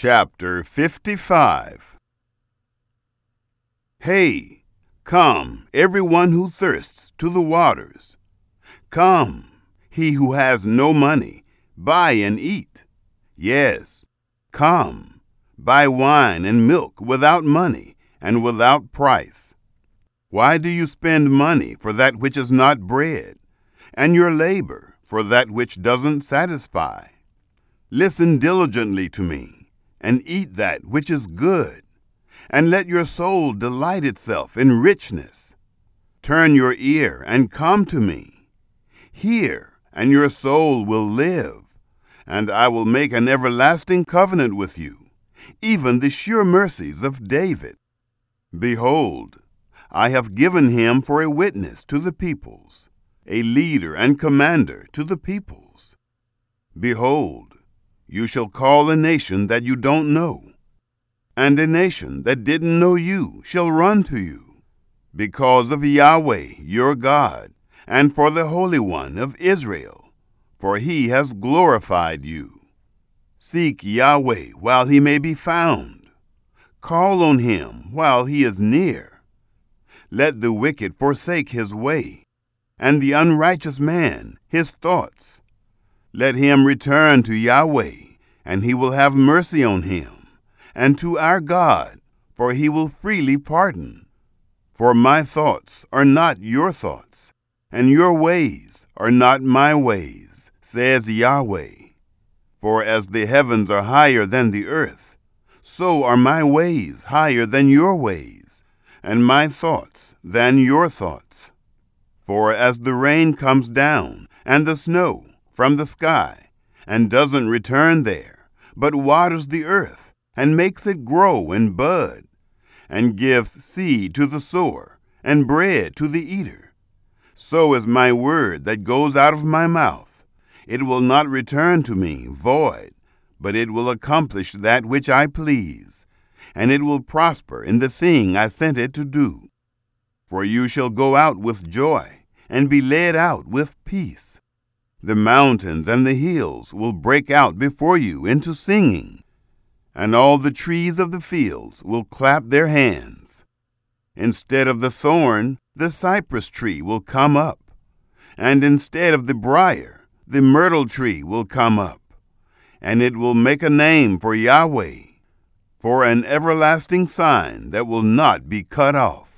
Chapter 55. Hey, come, everyone who thirsts, to the waters. Come, he who has no money, buy and eat. Yes, come, buy wine and milk without money and without price. Why do you spend money for that which is not bread, and your labor for that which doesn't satisfy? Listen diligently to me, and eat that which is good, and let your soul delight itself in richness. Turn your ear and come to me. Hear, and your soul will live, and I will make an everlasting covenant with you, even the sure mercies of David. Behold, I have given him for a witness to the peoples, a leader and commander to the peoples. Behold, you shall call a nation that you don't know, and a nation that didn't know you shall run to you, because of Yahweh your God, and for the Holy One of Israel, for he has glorified you. Seek Yahweh while he may be found. Call on him while he is near. Let the wicked forsake his way, and the unrighteous man his thoughts. Let him return to Yahweh, and he will have mercy on him, and to our God, for he will freely pardon. For my thoughts are not your thoughts, and your ways are not my ways, says Yahweh. For as the heavens are higher than the earth, so are my ways higher than your ways, and my thoughts than your thoughts. For as the rain comes down, and the snow from the sky, and doesn't return there, but waters the earth, and makes it grow and bud, and gives seed to the sower, and bread to the eater, so is my word that goes out of my mouth. It will not return to me void, but it will accomplish that which I please, and it will prosper in the thing I sent it to do. For you shall go out with joy, and be led out with peace. The mountains and the hills will break out before you into singing, and all the trees of the fields will clap their hands. Instead of the thorn, the cypress tree will come up, and instead of the briar, the myrtle tree will come up, and it will make a name for Yahweh, for an everlasting sign that will not be cut off.